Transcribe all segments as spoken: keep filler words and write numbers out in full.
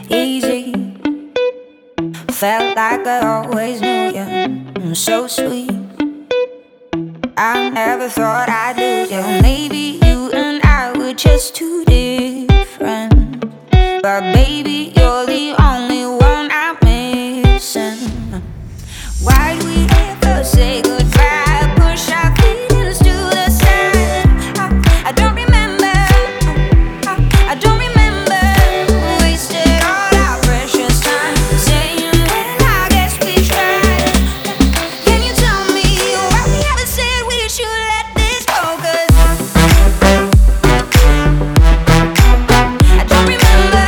easy. Felt like I always knew you, so sweet. I never thought I'd lose you. Maybe you and I were just too different, but baby, you're the only one I'm missing. Why'd we ever say goodbye? Push our feelings to the side. I, I don't remember, I, I don't remember. Wasted all our precious time saying, well, I guess we tried. Can you tell me why we ever said we should let this go? 'Cause I don't remember,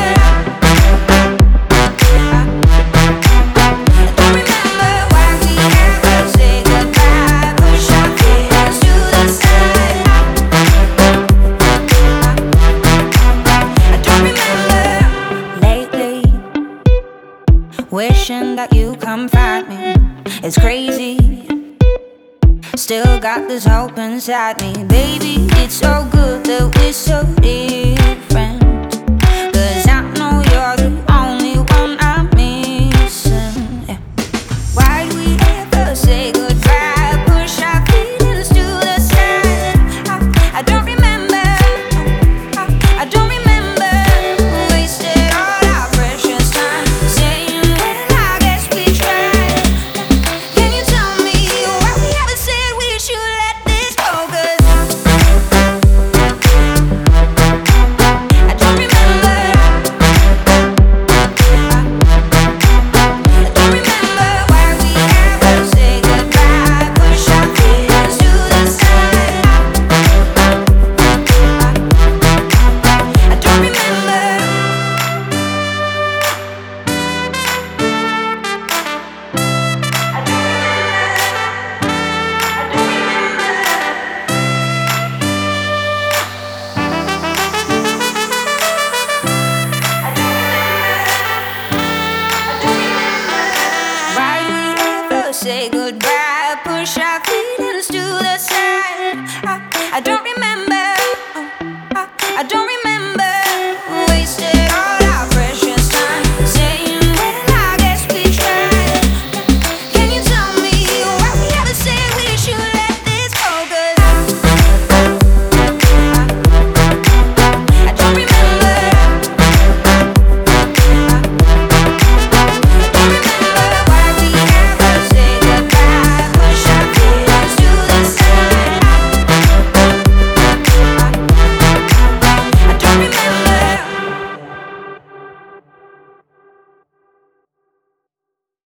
I, I don't remember why we ever said goodbye. Push our feelings to the side. I, I don't remember. Lately, wishing that you come find me. It's crazy. Still got this hope inside me. Baby, it's so good that we're so different.